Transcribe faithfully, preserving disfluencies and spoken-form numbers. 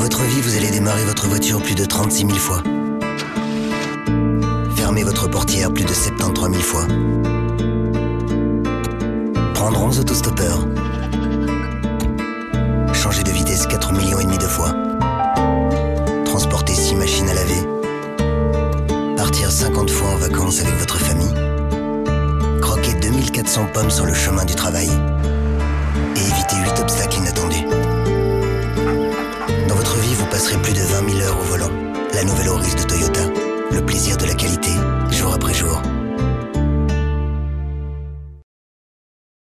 votre vie, vous allez démarrer votre voiture plus de trente-six mille fois. Fermer votre portière plus de soixante-treize mille fois. Prendre onze autostoppeurs. Changer de vitesse quatre millions et demi de fois. Transporter six machines à laver. Partir cinquante fois en vacances avec votre famille. Croquer deux mille quatre cents pommes sur le chemin du travail. Et éviter huit obstacles inattendus. Dans votre vie, vous passerez plus de vingt mille heures au volant. La nouvelle Auris de Toyota. Le plaisir de la qualité, jour après jour.